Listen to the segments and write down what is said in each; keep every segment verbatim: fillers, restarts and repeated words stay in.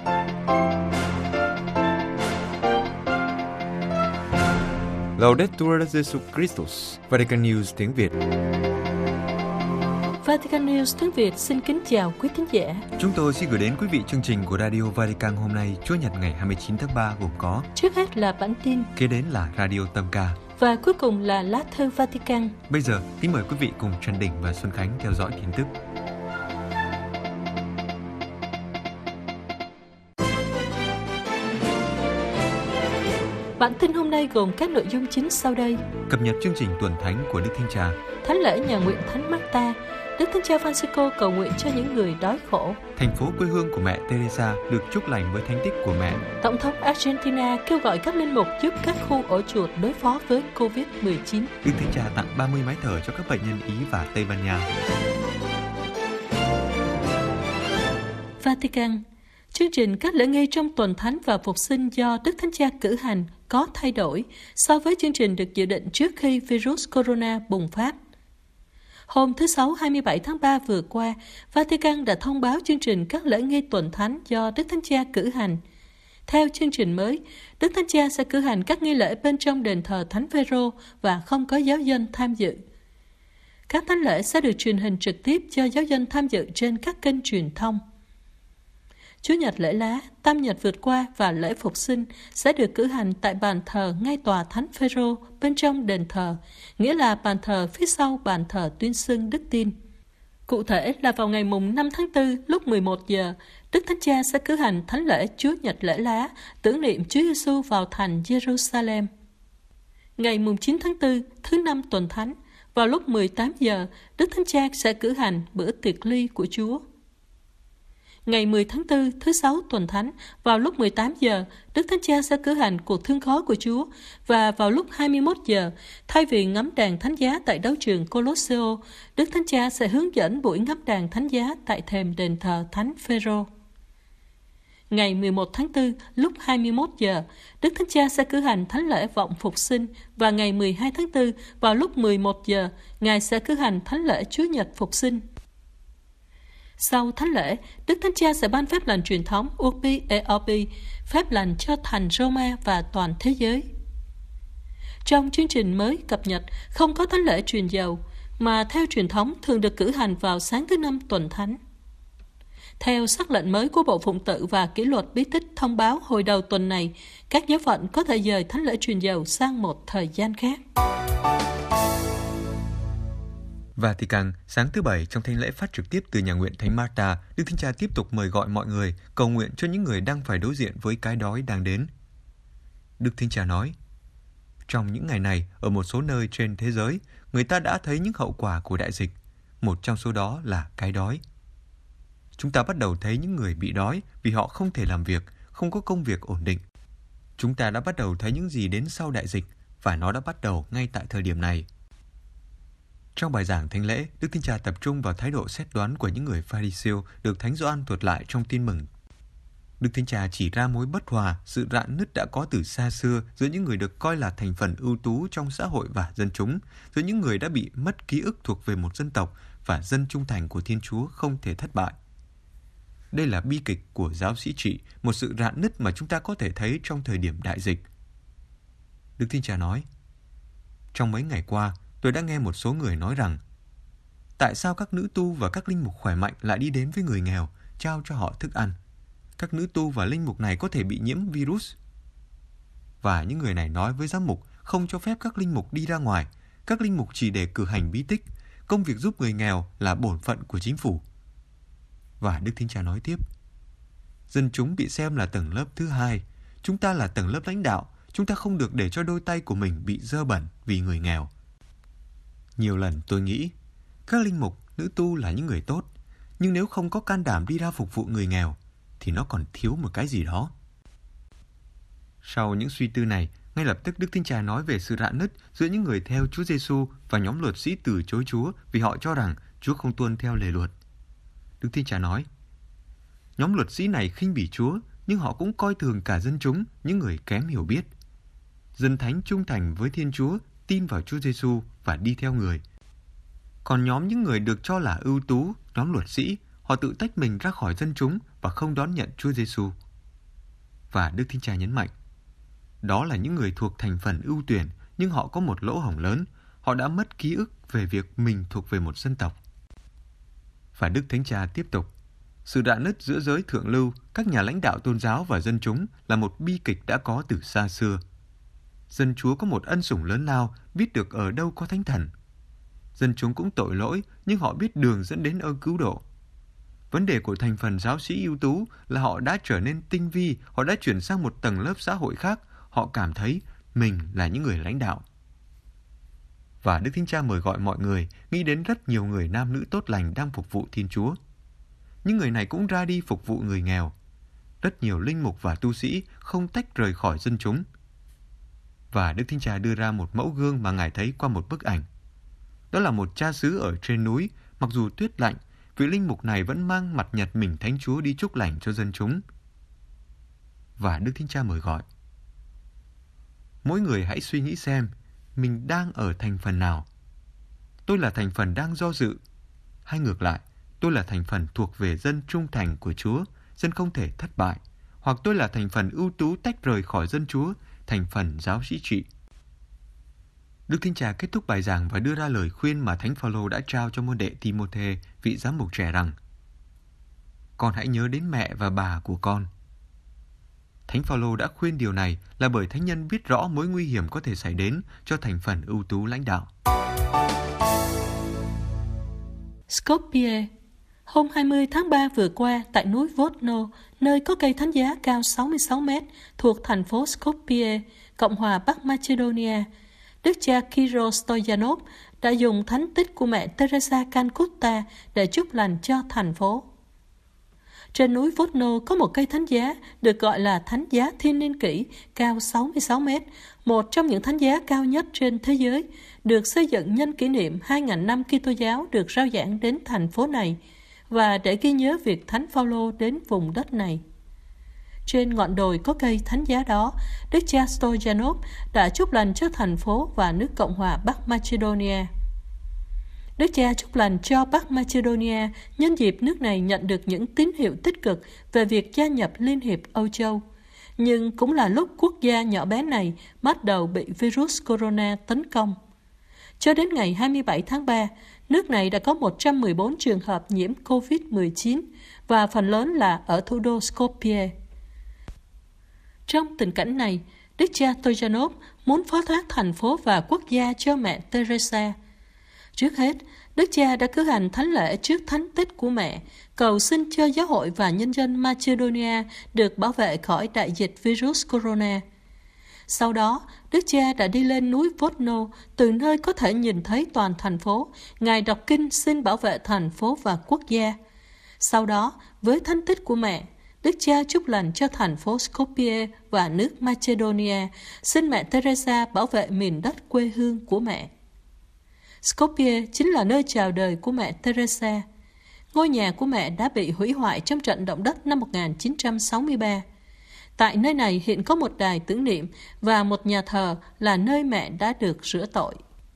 Laudetur Jesus Christus, Vatican News tiếng Việt. Vatican News tiếng Việt xin kính chào quý thính giả. Chúng tôi xin gửi đến quý vị chương trình của Radio Vatican hôm nay, Chủ nhật ngày hai mươi chín tháng ba gồm có: trước hết là bản tin, kế đến là Radio Tâm Ca và cuối cùng là lá thư Vatican. Bây giờ, kính mời quý vị cùng Trần Đình và Xuân Khánh theo dõi tin tức. Bản tin hôm nay gồm các nội dung chính sau đây: cập nhật chương trình tuần thánh của Đức Thánh Cha, thánh lễ nhà nguyện Thánh Marta, Đức Thánh Cha Francisco cầu nguyện cho những người đói khổ, thành phố quê hương của mẹ Teresa được chúc lành với thánh tích của mẹ, Tổng thống Argentina kêu gọi các linh mục giúp các khu ổ chuột đối phó với covid mười chín, Đức Thánh Cha tặng ba mươi máy thở cho các bệnh nhân Ý và Tây Ban Nha. Vatican. Chương trình các lễ nghi trong tuần thánh và phục sinh do Đức Thánh Cha cử hành có thay đổi so với chương trình được dự định trước khi virus corona bùng phát. Hôm thứ Sáu hai mươi bảy tháng ba vừa qua, Vatican đã thông báo chương trình các lễ nghi tuần thánh do Đức Thánh Cha cử hành. Theo chương trình mới, Đức Thánh Cha sẽ cử hành các nghi lễ bên trong đền thờ Thánh Phêrô và không có giáo dân tham dự. Các thánh lễ sẽ được truyền hình trực tiếp cho giáo dân tham dự trên các kênh truyền thông. Chủ nhật lễ lá, tam nhật vượt qua và lễ phục sinh sẽ được cử hành tại bàn thờ ngay tòa Thánh Phêrô bên trong đền thờ, nghĩa là bàn thờ phía sau bàn thờ tuyên xưng đức tin. Cụ thể là vào ngày mùng năm tháng tư lúc mười một giờ, Đức Thánh Cha sẽ cử hành thánh lễ Chúa nhật lễ lá, tưởng niệm Chúa Giêsu vào thành Jerusalem. Ngày mùng chín tháng tư, thứ năm tuần thánh, vào lúc mười tám giờ, Đức Thánh Cha sẽ cử hành bữa tiệc ly của Chúa. Ngày mười tháng tư, thứ sáu tuần thánh, vào lúc mười tám giờ, Đức Thánh Cha sẽ cử hành cuộc thương khó của Chúa, và vào lúc hai mươi mốt giờ, thay vì ngắm đàn thánh giá tại đấu trường Colosseo, Đức Thánh Cha sẽ hướng dẫn buổi ngắm đàn thánh giá tại thềm đền thờ Thánh Phêrô. Ngày mười một tháng tư, lúc hai mươi mốt giờ, Đức Thánh Cha sẽ cử hành thánh lễ vọng phục sinh, và ngày mười hai tháng tư, vào lúc mười một giờ, Ngài sẽ cử hành thánh lễ Chúa nhật phục sinh. Sau thánh lễ, Đức Thánh Cha sẽ ban phép lành truyền thống Urbi et Orbi, phép lành cho thành Roma và toàn thế giới. Trong chương trình mới cập nhật, không có thánh lễ truyền dầu, mà theo truyền thống thường được cử hành vào sáng thứ năm tuần thánh. Theo sắc lệnh mới của Bộ Phụng tự và Kỷ luật bí tích thông báo hồi đầu tuần này, các giáo phận có thể dời thánh lễ truyền dầu sang một thời gian khác. Vatican, sáng thứ Bảy trong thánh lễ phát trực tiếp từ nhà nguyện Thánh Marta, Đức Thánh Cha tiếp tục mời gọi mọi người cầu nguyện cho những người đang phải đối diện với cái đói đang đến. Đức Thánh Cha nói, trong những ngày này, ở một số nơi trên thế giới, người ta đã thấy những hậu quả của đại dịch. Một trong số đó là cái đói. Chúng ta bắt đầu thấy những người bị đói vì họ không thể làm việc, không có công việc ổn định. Chúng ta đã bắt đầu thấy những gì đến sau đại dịch, và nó đã bắt đầu ngay tại thời điểm này. Trong bài giảng thánh lễ, Đức Thánh Cha tập trung vào thái độ xét đoán của những người Pha-ri-siêu được Thánh Gioan thuật lại trong Tin Mừng. Đức Thánh Cha chỉ ra mối bất hòa, sự rạn nứt đã có từ xa xưa giữa những người được coi là thành phần ưu tú trong xã hội và dân chúng, giữa những người đã bị mất ký ức thuộc về một dân tộc và dân trung thành của Thiên Chúa không thể thất bại. Đây là bi kịch của giáo sĩ trị, một sự rạn nứt mà chúng ta có thể thấy trong thời điểm đại dịch. Đức Thánh Cha nói, trong mấy ngày qua, tôi đã nghe một số người nói rằng, tại sao các nữ tu và các linh mục khỏe mạnh lại đi đến với người nghèo, trao cho họ thức ăn? Các nữ tu và linh mục này có thể bị nhiễm virus. Và những người này nói với giám mục không cho phép các linh mục đi ra ngoài, các linh mục chỉ để cử hành bí tích, công việc giúp người nghèo là bổn phận của chính phủ. Và Đức Thánh Cha nói tiếp, dân chúng bị xem là tầng lớp thứ hai, chúng ta là tầng lớp lãnh đạo, chúng ta không được để cho đôi tay của mình bị dơ bẩn vì người nghèo. Nhiều lần tôi nghĩ, các linh mục, nữ tu là những người tốt, nhưng nếu không có can đảm đi ra phục vụ người nghèo, thì nó còn thiếu một cái gì đó. Sau những suy tư này, ngay lập tức Đức Thánh Cha nói về sự rạn nứt giữa những người theo Chúa Giêsu và nhóm luật sĩ từ chối Chúa vì họ cho rằng Chúa không tuân theo lề luật. Đức Thánh Cha nói, nhóm luật sĩ này khinh bỉ Chúa, nhưng họ cũng coi thường cả dân chúng, những người kém hiểu biết. Dân thánh trung thành với Thiên Chúa, tin vào Chúa Giêsu và đi theo người. Còn nhóm những người được cho là ưu tú, nhóm luật sĩ, họ tự tách mình ra khỏi dân chúng và không đón nhận Chúa Giêsu. Và Đức Thánh Cha nhấn mạnh, đó là những người thuộc thành phần ưu tuyển, nhưng họ có một lỗ hổng lớn. Họ đã mất ký ức về việc mình thuộc về một dân tộc. Và Đức Thánh Cha tiếp tục, sự rạn nứt giữa giới thượng lưu, các nhà lãnh đạo tôn giáo và dân chúng là một bi kịch đã có từ xa xưa. Dân Chúa có một ân sủng lớn lao, biết được ở đâu có thánh thần. Dân chúng cũng tội lỗi, nhưng họ biết đường dẫn đến ơn cứu độ. Vấn đề của thành phần giáo sĩ ưu tú là họ đã trở nên tinh vi, họ đã chuyển sang một tầng lớp xã hội khác, họ cảm thấy mình là những người lãnh đạo. Và Đức Thánh Cha mời gọi mọi người nghĩ đến rất nhiều người nam nữ tốt lành đang phục vụ Thiên Chúa. Những người này cũng ra đi phục vụ người nghèo. Rất nhiều linh mục và tu sĩ không tách rời khỏi dân chúng. Và Đức Thánh Cha đưa ra một mẫu gương mà Ngài thấy qua một bức ảnh. Đó là một cha xứ ở trên núi, mặc dù tuyết lạnh, vị linh mục này vẫn mang mặt nhật mình Thánh Chúa đi chúc lành cho dân chúng. Và Đức Thánh Cha mời gọi, mỗi người hãy suy nghĩ xem mình đang ở thành phần nào. Tôi là thành phần đang do dự, hay ngược lại, tôi là thành phần thuộc về dân trung thành của Chúa, dân không thể thất bại, hoặc tôi là thành phần ưu tú tách rời khỏi dân Chúa, thành phần giáo sĩ trị. Đức Thánh Cha kết thúc bài giảng và đưa ra lời khuyên mà Thánh Phaolô đã trao cho môn đệ Timôthê, vị giám mục trẻ rằng: con hãy nhớ đến mẹ và bà của con. Thánh Phaolô đã khuyên điều này là bởi thánh nhân biết rõ mối nguy hiểm có thể xảy đến cho thành phần ưu tú lãnh đạo. Skopje. Hôm hai mươi tháng ba vừa qua, tại núi Vodno, nơi có cây thánh giá cao sáu mươi sáu mét, thuộc thành phố Skopje, Cộng hòa Bắc Macedonia, Đức cha Kyro Stoyanov đã dùng thánh tích của mẹ Teresa Calcutta để chúc lành cho thành phố. Trên núi Vodno có một cây thánh giá được gọi là thánh giá thiên niên kỷ, cao sáu mươi sáu mét, một trong những thánh giá cao nhất trên thế giới, được xây dựng nhân kỷ niệm hai nghìn năm Kitô giáo được rao giảng đến thành phố này và để ghi nhớ việc Thánh Phaolô đến vùng đất này. Trên ngọn đồi có cây thánh giá đó, Đức cha Stoyanov đã chúc lành cho thành phố và nước Cộng hòa Bắc Macedonia. Đức cha chúc lành cho Bắc Macedonia nhân dịp nước này nhận được những tín hiệu tích cực về việc gia nhập Liên hiệp Âu Châu. Nhưng cũng là lúc quốc gia nhỏ bé này bắt đầu bị virus corona tấn công. Cho đến ngày hai mươi bảy tháng ba, nước này đã có một trăm mười bốn trường hợp nhiễm covid mười chín và phần lớn là ở thủ đô Skopje. Trong tình cảnh này, Đức cha Stoyanov muốn phó thác thành phố và quốc gia cho mẹ Teresa. Trước hết, Đức cha đã cử hành thánh lễ trước thánh tích của mẹ, cầu xin cho giáo hội và nhân dân Macedonia được bảo vệ khỏi đại dịch virus corona. Sau đó, Đức cha đã đi lên núi Vodno, từ nơi có thể nhìn thấy toàn thành phố. Ngài đọc kinh xin bảo vệ thành phố và quốc gia. Sau đó, với thánh tích của mẹ, Đức cha chúc lành cho thành phố Skopje và nước Macedonia, xin mẹ Teresa bảo vệ miền đất quê hương của mẹ. Skopje chính là nơi chào đời của mẹ Teresa. Ngôi nhà của mẹ đã bị hủy hoại trong trận động đất năm một nghìn chín trăm sáu mươi ba. Tại nơi này hiện có một đài tưởng niệm và một nhà thờ là nơi mẹ đã được rửa tội.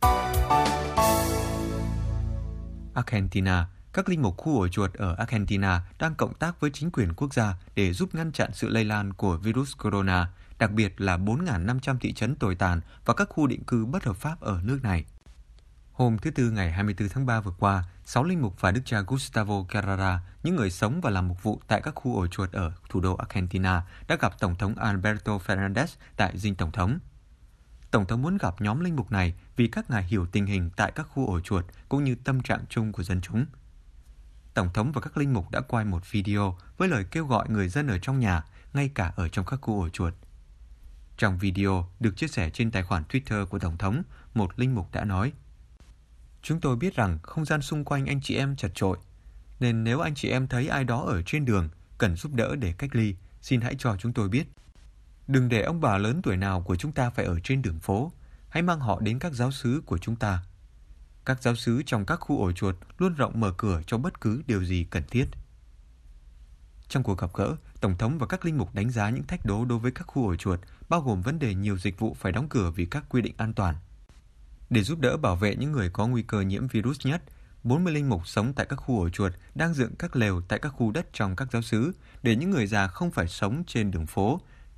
Argentina. Các linh mục khu ổ chuột ở Argentina đang cộng tác với chính quyền quốc gia để giúp ngăn chặn sự lây lan của virus corona, đặc biệt là bốn nghìn năm trăm thị trấn tồi tàn và các khu định cư bất hợp pháp ở nước này. Hôm thứ Tư ngày hai mươi tư tháng ba vừa qua, sáu linh mục và Đức cha Gustavo Carrara, những người sống và làm mục vụ tại các khu ổ chuột ở thủ đô Argentina, đã gặp Tổng thống Alberto Fernandez tại dinh Tổng thống. Tổng thống muốn gặp nhóm linh mục này vì các ngài hiểu tình hình tại các khu ổ chuột cũng như tâm trạng chung của dân chúng. Tổng thống và các linh mục đã quay một video với lời kêu gọi người dân ở trong nhà, ngay cả ở trong các khu ổ chuột. Trong video được chia sẻ trên tài khoản Twitter của Tổng thống, một linh mục đã nói: "Chúng tôi biết rằng không gian xung quanh anh chị em chật chội, nên nếu anh chị em thấy ai đó ở trên đường cần giúp đỡ để cách ly, xin hãy cho chúng tôi biết. Đừng để ông bà lớn tuổi nào của chúng ta phải ở trên đường phố, hãy mang họ đến các giáo xứ của chúng ta. Các giáo xứ trong các khu ổ chuột luôn rộng mở cửa cho bất cứ điều gì cần thiết." Trong cuộc gặp gỡ, Tổng thống và các linh mục đánh giá những thách đố đối với các khu ổ chuột, bao gồm vấn đề nhiều dịch vụ phải đóng cửa vì các quy định an toàn. Để giúp đỡ bảo vệ những người có nguy cơ nhiễm virus nhất, bốn mươi linh mục sống tại các khu ổ chuột đang dựng các lều tại các khu đất trong các giáo xứ để những người già không phải sống trên đường phố,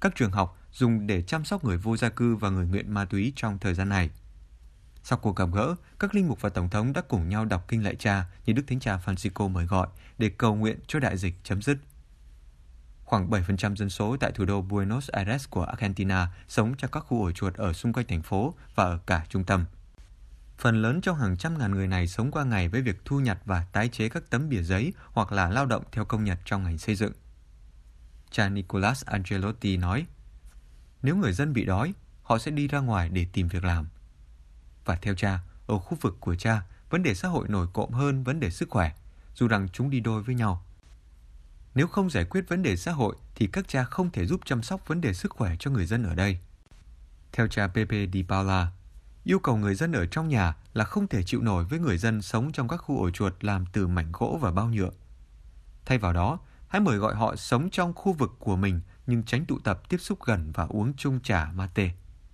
các trường học dùng để chăm sóc người vô gia cư và người nghiện ma túy trong thời gian này. Sau cuộc gặp gỡ, các linh mục và Tổng thống đã cùng nhau đọc kinh lạy Cha như Đức Thánh Cha Francisco mời gọi để cầu nguyện cho đại dịch chấm dứt. Khoảng bảy phần trăm dân số tại thủ đô Buenos Aires của Argentina sống trong các khu ổ chuột ở xung quanh thành phố và ở cả trung tâm. Phần lớn trong hàng trăm ngàn người này sống qua ngày với việc thu nhặt và tái chế các tấm bìa giấy hoặc là lao động theo công nhật trong ngành xây dựng. Cha Nicolas Angelotti nói, nếu người dân bị đói, họ sẽ đi ra ngoài để tìm việc làm. Và theo cha, ở khu vực của cha, vấn đề xã hội nổi cộm hơn vấn đề sức khỏe, dù rằng chúng đi đôi với nhau. Nếu không giải quyết vấn đề xã hội thì các cha không thể giúp chăm sóc vấn đề sức khỏe cho người dân ở đây. Theo cha Pepe Di Paula, yêu cầu người dân ở trong nhà là không thể chịu nổi với người dân sống trong các khu ổ chuột làm từ mảnh gỗ và bao nhựa. Thay vào đó, hãy mời gọi họ sống trong khu vực của mình nhưng tránh tụ tập tiếp xúc gần và uống chung trà mate.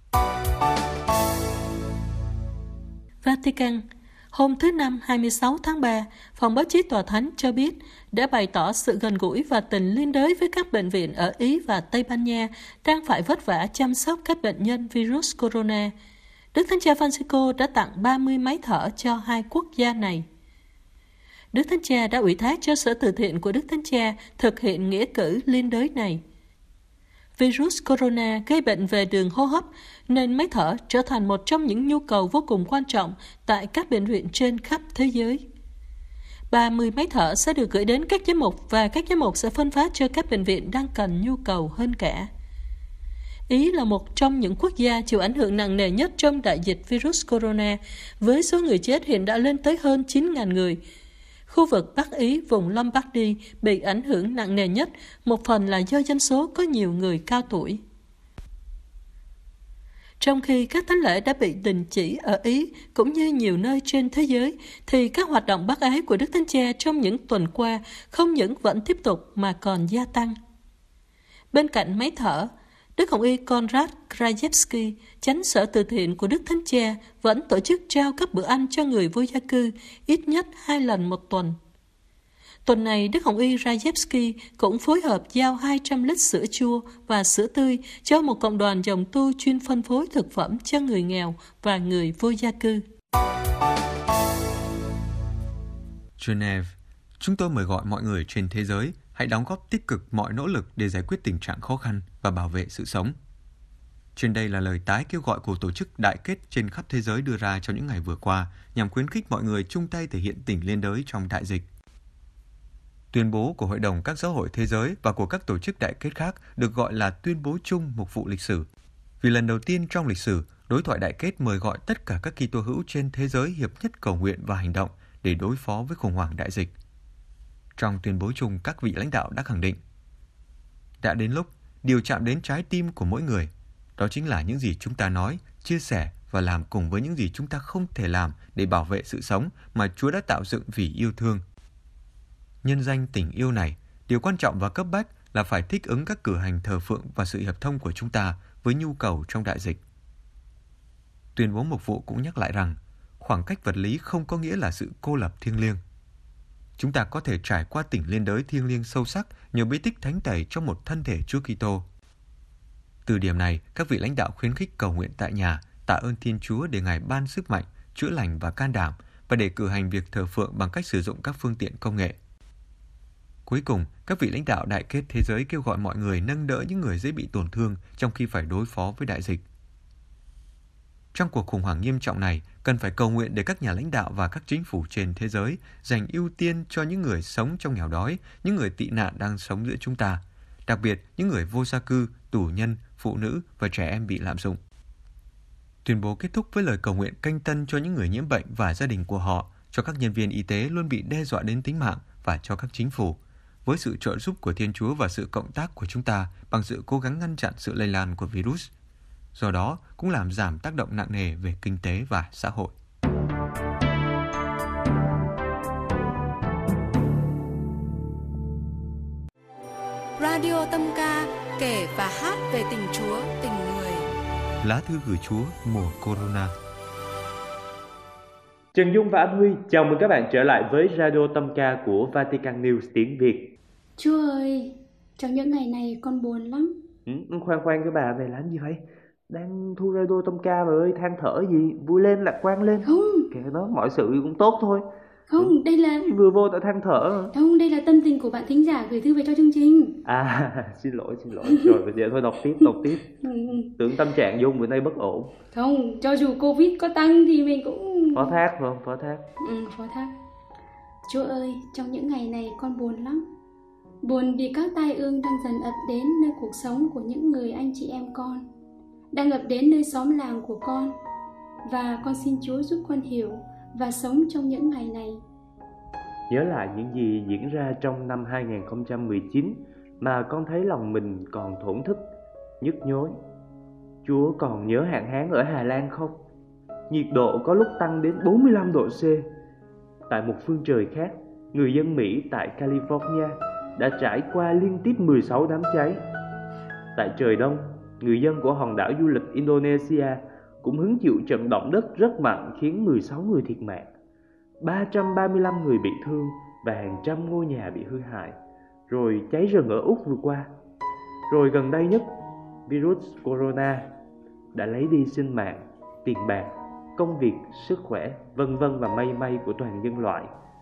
Vatican, hôm thứ Năm hai mươi sáu tháng ba, Phòng báo chí Tòa Thánh cho biết đã bày tỏ sự gần gũi và tình liên đới với các bệnh viện ở Ý và Tây Ban Nha đang phải vất vả chăm sóc các bệnh nhân virus corona. Đức Thánh Cha Francisco đã tặng ba mươi máy thở cho hai quốc gia này. Đức Thánh Cha đã ủy thác cho Sở Từ thiện của Đức Thánh Cha thực hiện nghĩa cử liên đới này. Virus corona gây bệnh về đường hô hấp, nên máy thở trở thành một trong những nhu cầu vô cùng quan trọng tại các bệnh viện trên khắp thế giới. ba mươi máy thở sẽ được gửi đến các giám mục và các giám mục sẽ phân phát cho các bệnh viện đang cần nhu cầu hơn cả. Ý là một trong những quốc gia chịu ảnh hưởng nặng nề nhất trong đại dịch virus corona, với số người chết hiện đã lên tới hơn chín nghìn người. Khu vực Bắc Ý, vùng Lombardy bị ảnh hưởng nặng nề nhất, một phần là do dân số có nhiều người cao tuổi. Trong khi các thánh lễ đã bị đình chỉ ở Ý cũng như nhiều nơi trên thế giới, thì các hoạt động bác ái của Đức Thánh Cha trong những tuần qua không những vẫn tiếp tục mà còn gia tăng. Bên cạnh máy thở, Đức Hồng Y Konrad Krajewski, chánh sở từ thiện của Đức Thánh Cha, vẫn tổ chức trao các bữa ăn cho người vô gia cư ít nhất hai lần một tuần. Tuần này, Đức Hồng Y Krajewski cũng phối hợp giao hai trăm lít sữa chua và sữa tươi cho một cộng đoàn dòng tu chuyên phân phối thực phẩm cho người nghèo và người vô gia cư. Geneva, chúng tôi mời gọi mọi người trên thế giới hãy đóng góp tích cực mọi nỗ lực để giải quyết tình trạng khó khăn và bảo vệ sự sống. Trên đây là lời tái kêu gọi của tổ chức đại kết trên khắp thế giới đưa ra trong những ngày vừa qua nhằm khuyến khích mọi người chung tay thể hiện tình liên đới trong đại dịch. Tuyên bố của Hội đồng các giáo hội thế giới và của các tổ chức đại kết khác được gọi là tuyên bố chung mục vụ lịch sử. Vì lần đầu tiên trong lịch sử, đối thoại đại kết mời gọi tất cả các Kitô hữu trên thế giới hiệp nhất cầu nguyện và hành động để đối phó với khủng hoảng đại dịch. Trong tuyên bố chung, các vị lãnh đạo đã khẳng định: đã đến lúc điều chạm đến trái tim của mỗi người, đó chính là những gì chúng ta nói, chia sẻ và làm cùng với những gì chúng ta không thể làm để bảo vệ sự sống mà Chúa đã tạo dựng vì yêu thương. Nhân danh tình yêu này, điều quan trọng và cấp bách là phải thích ứng các cử hành thờ phượng và sự hiệp thông của chúng ta với nhu cầu trong đại dịch. Tuyên bố mục vụ cũng nhắc lại rằng, khoảng cách vật lý không có nghĩa là sự cô lập thiêng liêng. Chúng ta có thể trải qua tình liên đới thiêng liêng sâu sắc nhờ bí tích thánh tẩy trong một thân thể Chúa Kitô. Từ điểm này, các vị lãnh đạo khuyến khích cầu nguyện tại nhà, tạ ơn Thiên Chúa để Ngài ban sức mạnh, chữa lành và can đảm, và để cử hành việc thờ phượng bằng cách sử dụng các phương tiện công nghệ. Cuối cùng, các vị lãnh đạo đại kết thế giới kêu gọi mọi người nâng đỡ những người dễ bị tổn thương trong khi phải đối phó với đại dịch. Trong cuộc khủng hoảng nghiêm trọng này, cần phải cầu nguyện để các nhà lãnh đạo và các chính phủ trên thế giới dành ưu tiên cho những người sống trong nghèo đói, những người tị nạn đang sống giữa chúng ta, đặc biệt những người vô gia cư, tù nhân, phụ nữ và trẻ em bị lạm dụng. Tuyên bố kết thúc với lời cầu nguyện canh tân cho những người nhiễm bệnh và gia đình của họ, cho các nhân viên y tế luôn bị đe dọa đến tính mạng và cho các chính phủ, với sự trợ giúp của Thiên Chúa và sự cộng tác của chúng ta bằng sự cố gắng ngăn chặn sự lây lan của virus. Do đó, cũng làm giảm tác động nặng nề về kinh tế và xã hội. Radio Tâm Ca kể và hát về tình Chúa, tình người. Lá thư gửi Chúa mùa Corona. Trần Dung và Anh Huy chào mừng các bạn trở lại với Radio Tâm Ca của Vatican News tiếng Việt. Chúa ơi, trong những ngày này con buồn lắm. Ừ, khoan khoan cái bà này làm gì vậy? Đang thu radio Tâm Ca mà ơi, than thở gì? Vui lên, lạc quan lên. Không, Kệ nó, mọi sự cũng tốt thôi. không, đây là... Vừa vô đã than thở. Không, đây là tâm tình của bạn thính giả gửi thư về cho chương trình. À, xin lỗi, xin lỗi. Rồi, bây giờ thôi đọc tiếp, đọc tiếp. Ừ. Tưởng tâm trạng vô bữa nay bất ổn. Không, cho dù Covid có tăng thì mình cũng... Phó thác phải không? Phó thác. Ừ, phó thác. Chúa ơi, trong những ngày này con buồn lắm. Buồn vì các tai ương đang dần ập đến nơi cuộc sống của những người anh chị em con, đang ập đến nơi xóm làng của con. Và con xin Chúa giúp con hiểu và sống trong những ngày này. Nhớ lại những gì diễn ra trong năm hai không một chín mà con thấy lòng mình còn thổn thức, nhức nhối. Chúa còn nhớ hạn hán ở Hà Lan không? Nhiệt độ có lúc tăng đến bốn mươi lăm độ C. Tại một phương trời khác, người dân Mỹ tại California đã trải qua liên tiếp mười sáu đám cháy. Tại trời Đông, người dân của hòn đảo du lịch Indonesia cũng hứng chịu trận động đất rất mạnh khiến mười sáu người thiệt mạng, ba trăm ba mươi lăm người bị thương và hàng trăm ngôi nhà bị hư hại. Rồi cháy rừng ở Úc vừa qua. Rồi gần đây nhất, virus corona đã lấy đi sinh mạng, tiền bạc, công việc, sức khỏe, vân vân và mây mây của toàn nhân loại.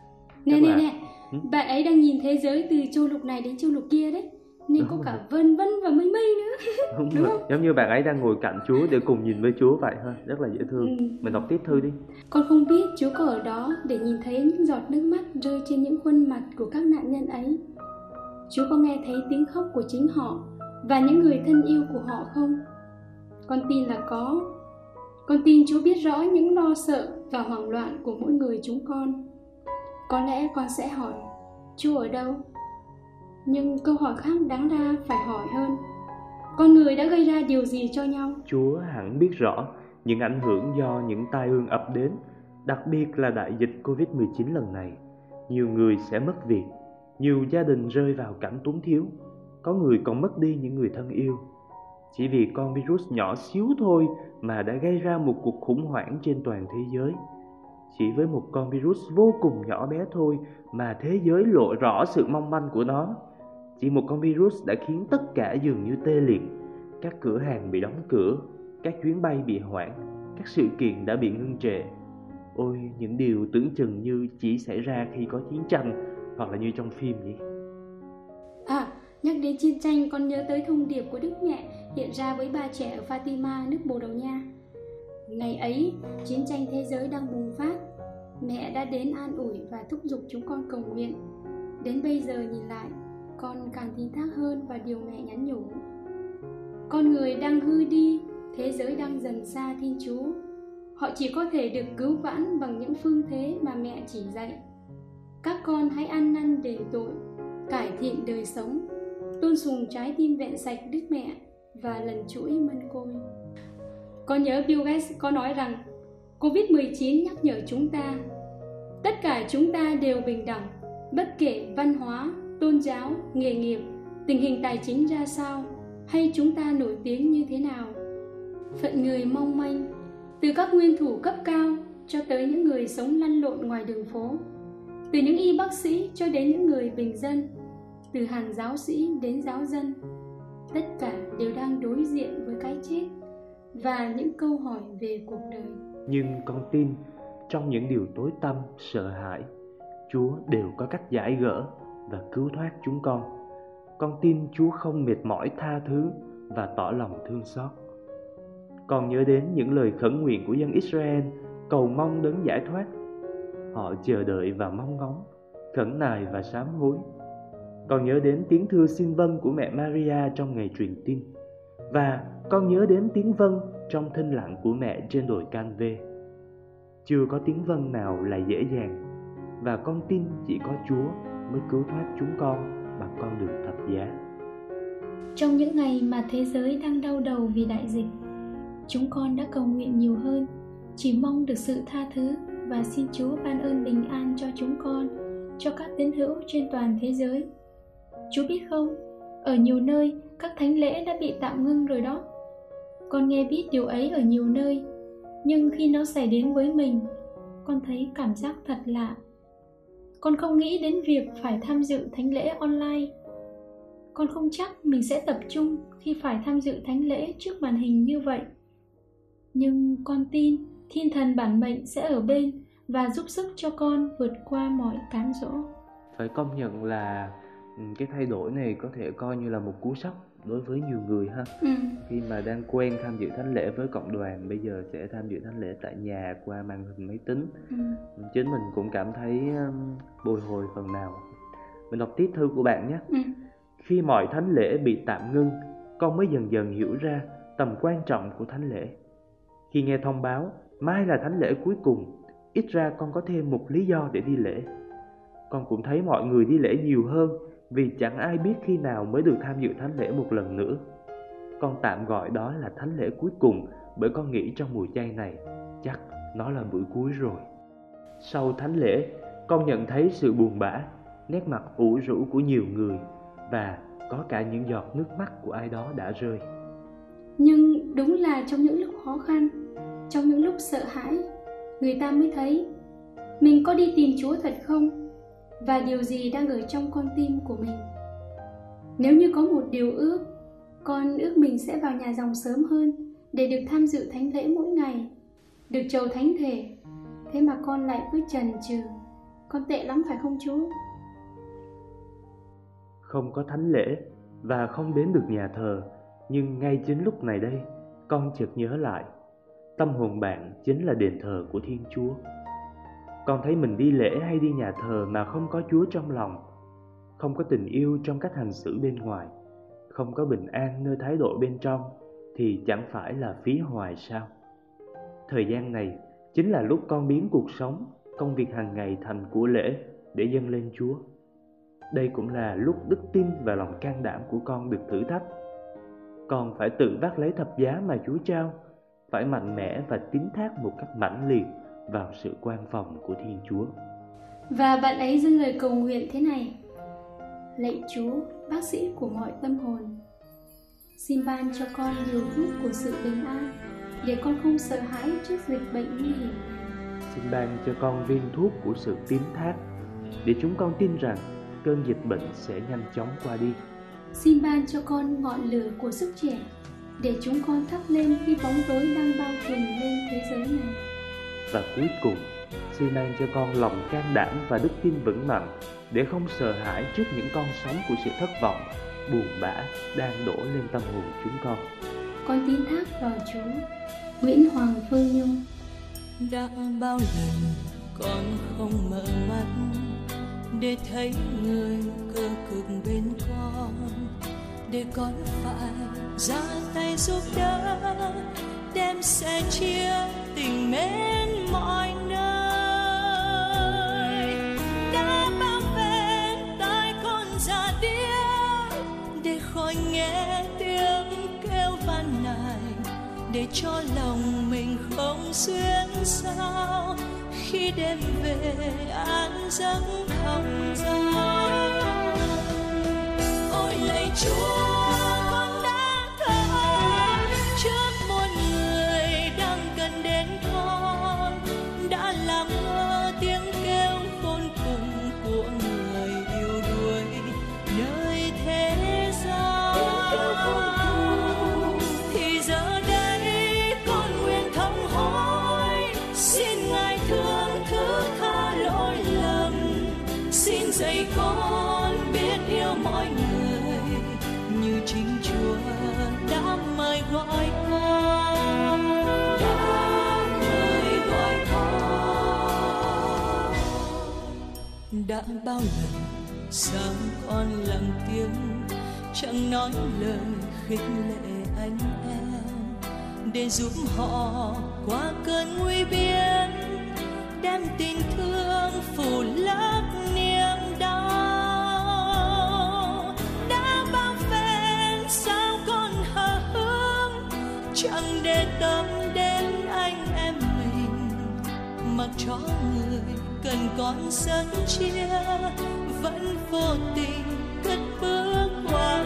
Nè nè là... nè, ừ? Bạn ấy đang nhìn thế giới từ châu lục này đến châu lục kia đấy, nên đúng có rồi. Cả vân vân và mây mây nữa. Đúng, đúng rồi. Giống như bạn ấy đang ngồi cạnh Chúa để cùng nhìn với Chúa vậy ha, rất là dễ thương. Ừ. Mình đọc tiếp thư đi. Con không biết Chúa có ở đó để nhìn thấy những giọt nước mắt rơi trên những khuôn mặt của các nạn nhân ấy. Chúa có nghe thấy tiếng khóc của chính họ và những người thân yêu của họ không? Con tin là có. Con tin Chúa biết rõ những lo sợ và hoảng loạn của mỗi người chúng con. Có lẽ con sẽ hỏi, Chúa ở đâu? Nhưng câu hỏi khác đáng ra phải hỏi hơn, con người đã gây ra điều gì cho nhau? Chúa hẳn biết rõ những ảnh hưởng do những tai ương ập đến, đặc biệt là đại dịch covid mười chín lần này. Nhiều người sẽ mất việc, nhiều gia đình rơi vào cảnh túng thiếu, có người còn mất đi những người thân yêu. Chỉ vì con virus nhỏ xíu thôi mà đã gây ra một cuộc khủng hoảng trên toàn thế giới. Chỉ với một con virus vô cùng nhỏ bé thôi mà thế giới lộ rõ sự mong manh của nó. Chỉ một con virus đã khiến tất cả dường như tê liệt. Các cửa hàng bị đóng cửa, các chuyến bay bị hoãn, các sự kiện đã bị ngưng trệ. Ôi, những điều tưởng chừng như chỉ xảy ra khi có chiến tranh, hoặc là như trong phim vậy. À, nhắc đến chiến tranh, con nhớ tới thông điệp của Đức Mẹ hiện ra với ba trẻ ở Fatima, nước Bồ Đào Nha. Ngày ấy, chiến tranh thế giới đang bùng phát. Mẹ đã đến an ủi và thúc giục chúng con cầu nguyện. Đến bây giờ nhìn lại, con càng tin thác hơn vào điều mẹ nhắn nhủ. Con người đang hư đi, thế giới đang dần xa Thiên Chúa. Họ chỉ có thể được cứu vãn bằng những phương thế mà mẹ chỉ dạy. Các con hãy ăn năn đền tội, cải thiện đời sống, tôn sùng trái tim vẹn sạch Đức Mẹ và lần chuỗi mân côi. Con nhớ Bill Gates có nói rằng covid mười chín nhắc nhở chúng ta, tất cả chúng ta đều bình đẳng, bất kể văn hóa, tôn giáo, nghề nghiệp, tình hình tài chính ra sao, hay chúng ta nổi tiếng như thế nào. Phận người mong manh, từ các nguyên thủ cấp cao cho tới những người sống lăn lộn ngoài đường phố, từ những y bác sĩ cho đến những người bình dân, từ hàng giáo sĩ đến giáo dân, tất cả đều đang đối diện với cái chết và những câu hỏi về cuộc đời. Nhưng con tin trong những điều tối tăm, sợ hãi, Chúa đều có cách giải gỡ và cứu thoát chúng con. Con tin Chúa không mệt mỏi tha thứ và tỏ lòng thương xót. Con nhớ đến những lời khẩn nguyện của dân Israel cầu mong đấng giải thoát. Họ chờ đợi và mong ngóng, khẩn nài và sám hối. Con nhớ đến tiếng thưa xin vâng của mẹ Maria trong ngày truyền tin. Và con nhớ đến tiếng vâng trong thinh lặng của mẹ trên đồi Can-vê. Chưa có tiếng vâng nào là dễ dàng, và con tin chỉ có Chúa mới cứu thoát chúng con bằng con đường thập giá. Trong những ngày mà thế giới đang đau đầu vì đại dịch, chúng con đã cầu nguyện nhiều hơn, chỉ mong được sự tha thứ và xin Chúa ban ơn bình an cho chúng con, cho các tín hữu trên toàn thế giới. Chúa biết không, ở nhiều nơi các thánh lễ đã bị tạm ngưng rồi đó. Con nghe biết điều ấy ở nhiều nơi, nhưng khi nó xảy đến với mình, con thấy cảm giác thật lạ. Con không nghĩ đến việc phải tham dự thánh lễ online. con không chắc mình sẽ tập trung khi phải tham dự thánh lễ trước màn hình như vậy. Nhưng con tin Thiên Thần bản mệnh sẽ ở bên và giúp sức cho con vượt qua mọi cám dỗ. Phải công nhận là cái thay đổi này có thể coi như là một cú sốc đối với nhiều người ha. Ừ. Khi mà đang quen tham dự thánh lễ với cộng đoàn, bây giờ sẽ tham dự thánh lễ tại nhà qua màn hình máy tính. Ừ. Chính mình cũng cảm thấy um, bồi hồi phần nào. Mình đọc tiếp thư của bạn nhé. Ừ. Khi mọi thánh lễ bị tạm ngưng, con mới dần dần hiểu ra tầm quan trọng của thánh lễ. Khi nghe thông báo mai là thánh lễ cuối cùng, ít ra con có thêm một lý do để đi lễ. Con cũng thấy mọi người đi lễ nhiều hơn vì chẳng ai biết khi nào mới được tham dự thánh lễ một lần nữa. Con tạm gọi đó là thánh lễ cuối cùng bởi con nghĩ trong mùa chay này chắc nó là bữa cuối rồi. Sau thánh lễ, con nhận thấy sự buồn bã, nét mặt ủ rũ của nhiều người và có cả những giọt nước mắt của ai đó đã rơi. Nhưng đúng là trong những lúc khó khăn, trong những lúc sợ hãi, người ta mới thấy mình có đi tìm Chúa thật không, và điều gì đang ở trong con tim của mình. Nếu như có một điều ước, con ước mình sẽ vào nhà dòng sớm hơn để được tham dự thánh lễ mỗi ngày, được chầu thánh thể. Thế mà con lại cứ chần chừ. Con tệ lắm phải không Chúa? Không có thánh lễ và không đến được nhà thờ, nhưng ngay chính lúc này đây, con chợt nhớ lại, tâm hồn bạn chính là đền thờ của Thiên Chúa. Con thấy mình đi lễ hay đi nhà thờ mà không có Chúa trong lòng, không có tình yêu trong cách hành xử bên ngoài, không có bình an nơi thái độ bên trong, thì chẳng phải là phí hoài sao? Thời gian này chính là lúc con biến cuộc sống, công việc hàng ngày thành của lễ để dâng lên Chúa. Đây cũng là lúc đức tin và lòng can đảm của con được thử thách. Con phải tự vác lấy thập giá mà Chúa trao, phải mạnh mẽ và tín thác một cách mãnh liệt vào sự quan phòng của Thiên Chúa. Và bạn ấy dâng lời cầu nguyện thế này: Lạy Chúa, bác sĩ của mọi tâm hồn, xin ban cho con liều thuốc của sự bình an để con không sợ hãi trước dịch bệnh nguy hiểm. Xin ban cho con viên thuốc của sự tín thác để chúng con tin rằng cơn dịch bệnh sẽ nhanh chóng qua đi. Xin ban cho con ngọn lửa của sức trẻ để chúng con thắp lên khi bóng tối đang bao trùm lên thế giới này. Và cuối cùng, xin ban cho con lòng can đảm và đức tin vững mạnh để không sợ hãi trước những con sóng của sự thất vọng, buồn bã đang đổ lên tâm hồn chúng con. Con tín thác vào Chúa. Nguyễn Hoàng Phương Nhung. Đã bao lần con không mở mắt để thấy người cơ cực bên con, để con phải ra tay giúp đỡ, đem sẻ chia tình mến mọi nơi. Đã bao phen tai con già điếc để khỏi nghe tiếng kêu van nài, để cho lòng mình không xuyên sao khi đêm về an giấc không gió. Ôi lạy Chúa, con đã thở trước một người đang cần đến con, đã làm ngơ tiếng kêu khôn cùng của người yêu đuối nơi thế gian. Thì giờ đây con nguyện thầm hỏi, xin Ngài thương thứ tha lỗi lầm, xin dạy con biết yêu mọi người như chính Chúa đã mời gọi con, đã mời gọi con. Đã bao lần sao con lặng tiếng, chẳng nói lời khích lệ anh em, để giúp họ qua cơn nguy biên, đem tình thương phủ lấp niềm đau. Đã bao phen sao con hờ hững, chẳng để tâm đến anh em mình, mặc cho người cần con sớm chia, vẫn vô tình cất bước qua.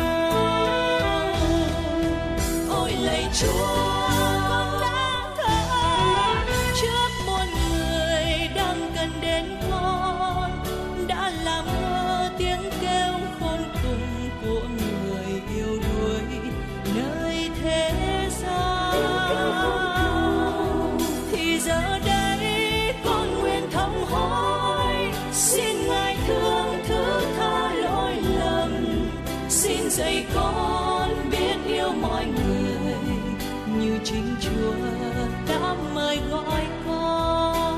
Ôi lạy Chúa, con đã thở trước một người đang cần đến con, đã làm ngơ tiếng kêu khôn cùng của xin dạy con biết yêu mọi người như chính Chúa đã mời gọi con.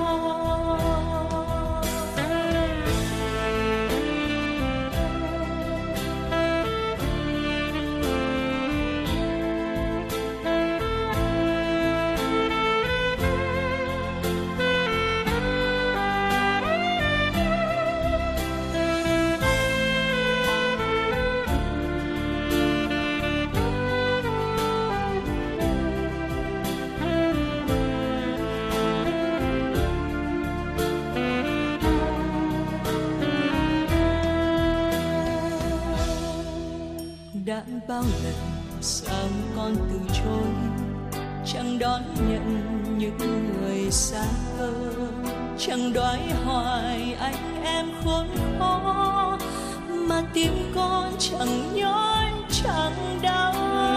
Đã bao lần sao con từ chối, chẳng đón nhận những người xa cơ, chẳng đói hoài anh em khốn khó, mà tim con chẳng nhói chẳng đau.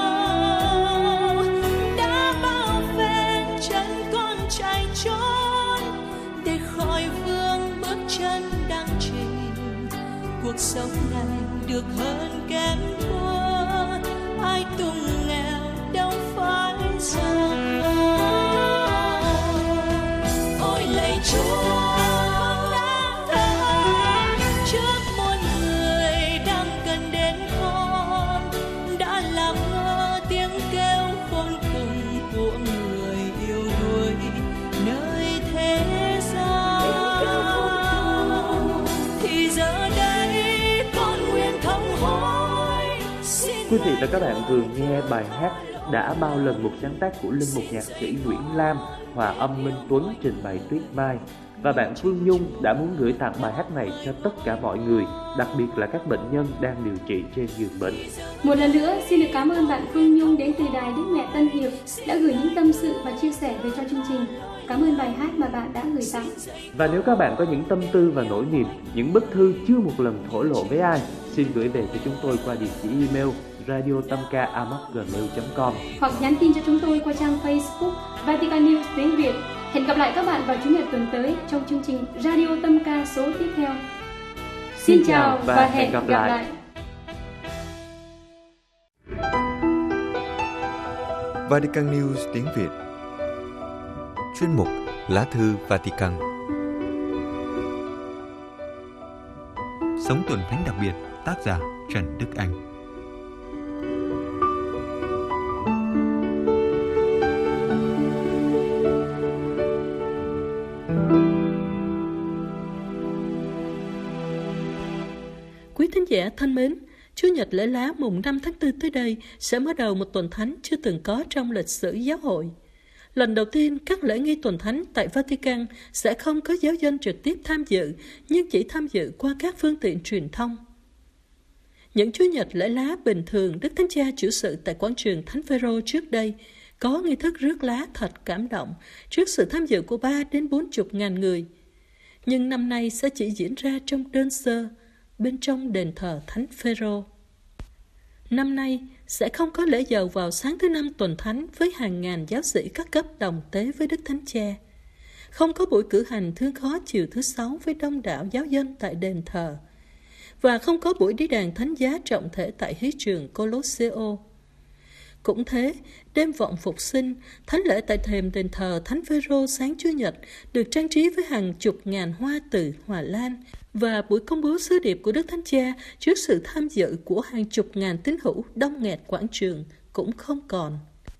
Đã bao phen chân con chạy trốn để khỏi vương bước chân đang trình. Cuộc sống này được hơn kém thua, ai tung nghèo đâu phải rằng ôi lạy Chúa đã thờ trước muôn người đang cần đến con, đã làm ngơ tiếng kêu khôn cùng của người yêu đuối nơi thế gian. Thì giờ đây con nguyện thống hối. Quý vị và các bạn vừa nghe bài hát Đã Bao Lần, một sáng tác của linh mục nhạc sĩ Nguyễn Lam, hòa âm Minh Tuấn, trình bày Tuyết Mai. Và bạn Phương Nhung đã muốn gửi tặng bài hát này cho tất cả mọi người, đặc biệt là các bệnh nhân đang điều trị trên giường bệnh. Một lần nữa, xin được cảm ơn bạn Phương Nhung đến từ Đài Đức Mẹ Tân Hiệp đã gửi những tâm sự và chia sẻ về cho chương trình. Cảm ơn bài hát mà bạn đã gửi tặng. Và nếu các bạn có những tâm tư và nỗi niềm, những bức thư chưa một lần thổ lộ với ai, xin gửi về cho chúng tôi qua địa chỉ email radiotamca a còng gmail chấm com hoặc nhắn tin cho chúng tôi qua trang Facebook Vatican News tiếng Việt. Hẹn gặp lại các bạn vào Chủ nhật tuần tới trong chương trình Radio Tâm Ca số tiếp theo. Xin, Xin chào và, và hẹn gặp, gặp lại. lại. Vatican News tiếng Việt. Chuyên mục Lá thư Vatican. Sống tuần thánh đặc biệt, tác giả Trần Đức Anh. Quý thính giả thân mến, Chủ nhật lễ lá mùng năm tháng tư tới đây sẽ mở đầu một tuần thánh chưa từng có trong lịch sử giáo hội. Lần đầu tiên, các lễ nghi tuần thánh tại Vatican sẽ không có giáo dân trực tiếp tham dự, nhưng chỉ tham dự qua các phương tiện truyền thông. Những Chủ nhật lễ lá bình thường, Đức Thánh Cha chủ sự tại quảng trường Thánh Phêrô trước đây có nghi thức rước lá thật cảm động trước sự tham dự của ba đến bốn chục ngàn người. Nhưng năm nay sẽ chỉ diễn ra trong đơn sơ, bên trong đền thờ Thánh Phêrô. Năm nay sẽ không có lễ dầu vào sáng thứ năm tuần thánh với hàng ngàn giáo sĩ các cấp đồng tế với Đức Thánh Cha. Không có buổi cử hành thương khó chiều thứ sáu với đông đảo giáo dân tại đền thờ. Và không có buổi đi đàn thánh giá trọng thể tại hí trường Colosseo. Cũng thế, đêm vọng phục sinh, thánh lễ tại thềm đền thờ Thánh Phêrô sáng Chủ nhật được trang trí với hàng chục ngàn hoa từ Hòa Lan, và buổi công bố sứ điệp của Đức Thánh Cha trước sự tham dự của hàng chục ngàn tín hữu đông nghẹt quảng trường cũng không còn.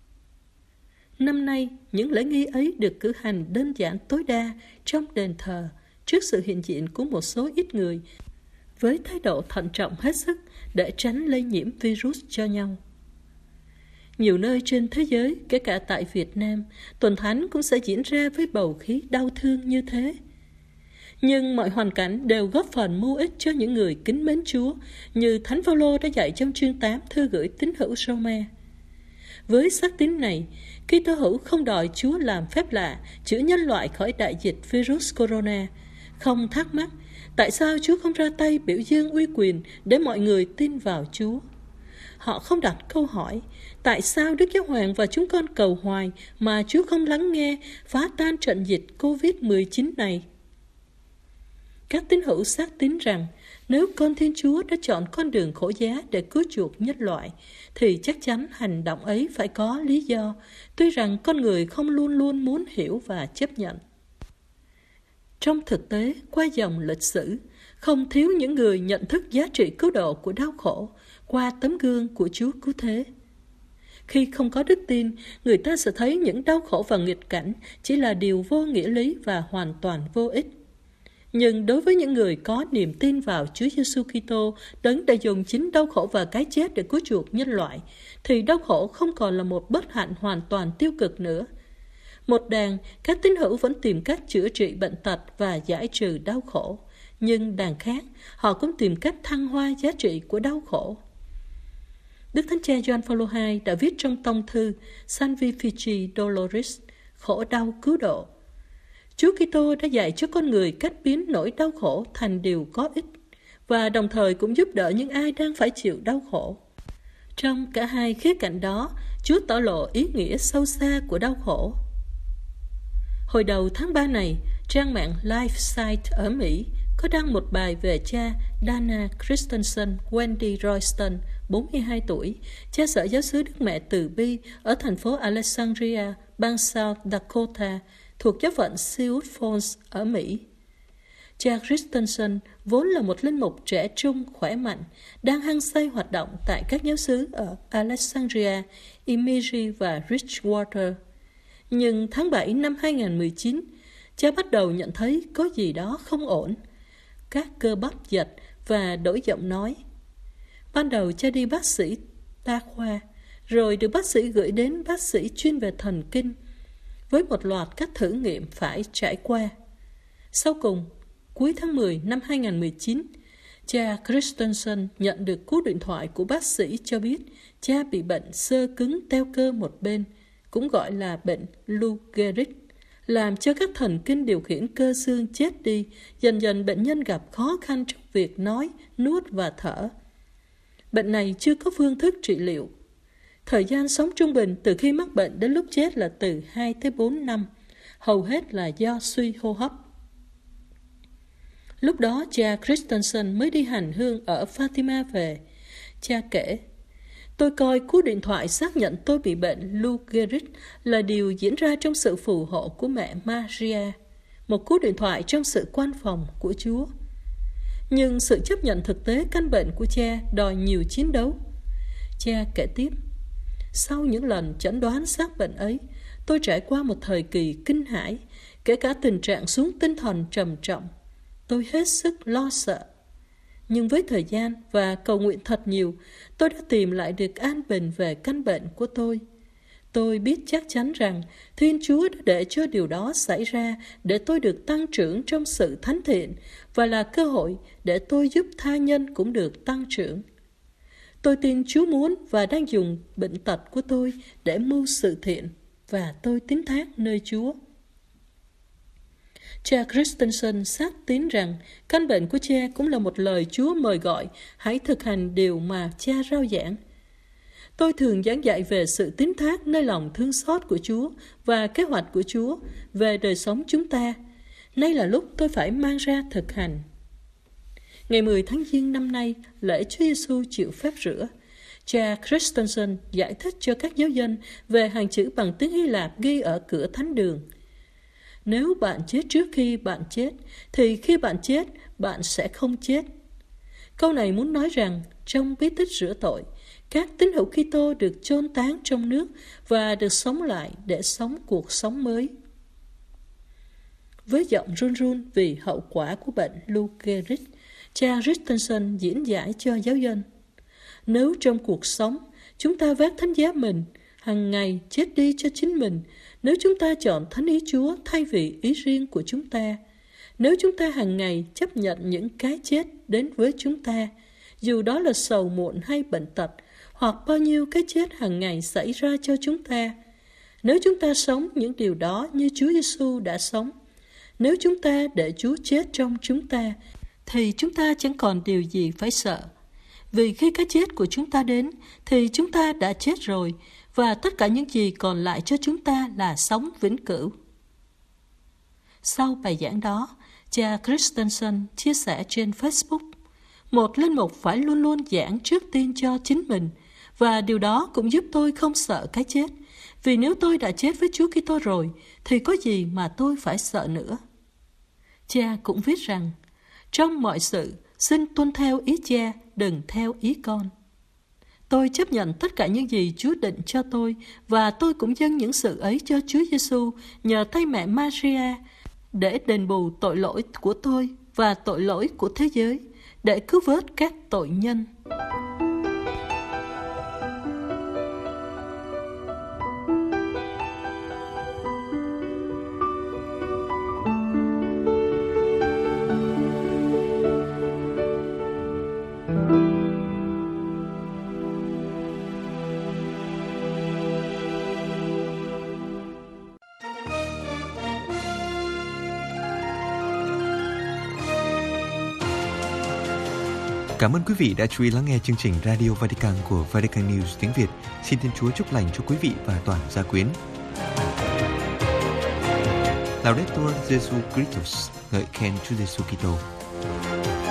Năm nay, những lễ nghi ấy được cử hành đơn giản tối đa trong đền thờ trước sự hiện diện của một số ít người, với thái độ thận trọng hết sức để tránh lây nhiễm virus cho nhau. Nhiều nơi trên thế giới, kể cả tại Việt Nam, tuần thánh cũng sẽ diễn ra với bầu khí đau thương như thế. Nhưng mọi hoàn cảnh đều góp phần mưu ích cho những người kính mến Chúa, như Thánh Phaolô đã dạy trong chương tám thư gửi tín hữu Roma. Với sắc tín này, Kitô hữu không đòi Chúa làm phép lạ, chữa nhân loại khỏi đại dịch virus corona, không thắc mắc tại sao Chúa không ra tay biểu dương uy quyền để mọi người tin vào Chúa. Họ không đặt câu hỏi, tại sao Đức Giáo Hoàng và chúng con cầu hoài mà Chúa không lắng nghe phá tan trận dịch covid mười chín này? Các tín hữu xác tín rằng Nếu con Thiên Chúa đã chọn con đường khổ giá để cứu chuộc nhân loại, thì chắc chắn hành động ấy phải có lý do, tuy rằng con người không luôn luôn muốn hiểu và chấp nhận. Trong thực tế, qua dòng lịch sử, không thiếu những người nhận thức giá trị cứu độ của đau khổ qua tấm gương của Chúa Cứu Thế. Khi không có đức tin, người ta sẽ thấy những đau khổ và nghịch cảnh chỉ là điều vô nghĩa lý và hoàn toàn vô ích. Nhưng đối với những người có niềm tin vào Chúa Giêsu Kitô, đấng đã dùng chính đau khổ và cái chết để cứu chuộc nhân loại, thì đau khổ không còn là một bất hạnh hoàn toàn tiêu cực nữa. Một đàn, các tín hữu vẫn tìm cách chữa trị bệnh tật và giải trừ đau khổ, nhưng đàn khác, họ cũng tìm cách thăng hoa giá trị của đau khổ. Đức Thánh Cha Gioan Phaolô đệ nhị đã viết trong tông thư Salvi Fici Doloris, khổ đau cứu độ. Chúa Kitô đã dạy cho con người cách biến nỗi đau khổ thành điều có ích, và đồng thời cũng giúp đỡ những ai đang phải chịu đau khổ. Trong cả hai khía cạnh đó, Chúa tỏ lộ ý nghĩa sâu xa của đau khổ. Hồi đầu tháng ba này, trang mạng LifeSite ở Mỹ có đăng một bài về cha Dana Christensen Wendy Royston, bốn mươi hai tuổi, cha sở giáo xứ Đức Mẹ Từ Bi ở thành phố Alexandria, bang South Dakota, thuộc giáo phận Sioux Falls ở Mỹ. Cha Christensen vốn là một linh mục trẻ trung, khỏe mạnh, đang hăng say hoạt động tại các giáo xứ ở Alexandria, Emiri và Bridgewater. Nhưng tháng bảy năm hai không một chín, cha bắt đầu nhận thấy có gì đó không ổn. Các cơ bắp giật và đổi giọng nói. Ban đầu cha đi bác sĩ đa khoa, rồi được bác sĩ gửi đến bác sĩ chuyên về thần kinh, với một loạt các thử nghiệm phải trải qua. Sau cùng, cuối tháng mười năm hai không một chín, cha Christensen nhận được cú điện thoại của bác sĩ cho biết cha bị bệnh xơ cứng teo cơ một bên, cũng gọi là bệnh Lou Gehrig, làm cho các thần kinh điều khiển cơ xương chết đi. Dần dần bệnh nhân gặp khó khăn trong việc nói, nuốt và thở. Bệnh này chưa có phương thức trị liệu. Thời gian sống trung bình từ khi mắc bệnh đến lúc chết là từ hai tới bốn năm, hầu hết là do suy hô hấp. Lúc đó cha Christensen mới đi hành hương ở Fatima về. Cha kể, tôi coi cú điện thoại xác nhận tôi bị bệnh Lou Gehrig là điều diễn ra trong sự phù hộ của mẹ Maria, một cú điện thoại trong sự quan phòng của Chúa. Nhưng sự chấp nhận thực tế căn bệnh của cha đòi nhiều chiến đấu. Cha kể tiếp, sau những lần chẩn đoán xác bệnh ấy, tôi trải qua một thời kỳ kinh hãi, kể cả tình trạng xuống tinh thần trầm trọng. Tôi hết sức lo sợ. Nhưng với thời gian và cầu nguyện thật nhiều, tôi đã tìm lại được an bình về căn bệnh của tôi. Tôi biết chắc chắn rằng Thiên Chúa đã để cho điều đó xảy ra để tôi được tăng trưởng trong sự thánh thiện và là cơ hội để tôi giúp tha nhân cũng được tăng trưởng. Tôi tin Chúa muốn và đang dùng bệnh tật của tôi để mưu sự thiện, và tôi tín thác nơi Chúa. Cha Christensen xác tín rằng căn bệnh của cha cũng là một lời Chúa mời gọi hãy thực hành điều mà cha rao giảng. Tôi thường giảng dạy về sự tín thác nơi lòng thương xót của Chúa và kế hoạch của Chúa về đời sống chúng ta. Nay là lúc tôi phải mang ra thực hành. Ngày mười tháng Giêng năm nay, lễ Chúa Giêsu chịu phép rửa, cha Christensen giải thích cho các giáo dân về hàng chữ bằng tiếng Hy Lạp ghi ở cửa thánh đường. Nếu bạn chết trước khi bạn chết, thì khi bạn chết, bạn sẽ không chết. Câu này muốn nói rằng, trong bí tích rửa tội, các tín hữu Kitô được chôn táng trong nước và được sống lại để sống cuộc sống mới. Với giọng run run vì hậu quả của bệnh Lou Gehrig, cha Christensen diễn giải cho giáo dân. Nếu trong cuộc sống, chúng ta vác thánh giá mình, hàng ngày chết đi cho chính mình, nếu chúng ta chọn thánh ý Chúa thay vì ý riêng của chúng ta, nếu chúng ta hàng ngày chấp nhận những cái chết đến với chúng ta, dù đó là sầu muộn hay bệnh tật, hoặc bao nhiêu cái chết hàng ngày xảy ra cho chúng ta, nếu chúng ta sống những điều đó như Chúa Giêsu đã sống, nếu chúng ta để Chúa chết trong chúng ta, thì chúng ta chẳng còn điều gì phải sợ. Vì khi cái chết của chúng ta đến, thì chúng ta đã chết rồi, và tất cả những gì còn lại cho chúng ta là sống vĩnh cửu. Sau bài giảng đó, cha Christensen chia sẻ trên Facebook, Một linh mục phải luôn luôn giảng trước tiên cho chính mình, và điều đó cũng giúp tôi không sợ cái chết. Vì nếu tôi đã chết với Chúa Kitô rồi, thì có gì mà tôi phải sợ nữa. Cha cũng viết rằng, trong mọi sự, xin tuân theo ý cha, đừng theo ý con. Tôi chấp nhận tất cả những gì Chúa định cho tôi, và tôi cũng dâng những sự ấy cho Chúa Giêsu nhờ tay mẹ Maria để đền bù tội lỗi của tôi và tội lỗi của thế giới, để cứu vớt các tội nhân. Cảm ơn quý vị đã chú ý lắng nghe chương trình Radio Vatican của Vatican News tiếng Việt. Xin Thiên Chúa chúc lành cho quý vị và toàn gia quyến. Laudetur Jesu Christus, ngợi khen Chúa Giêsu Kitô.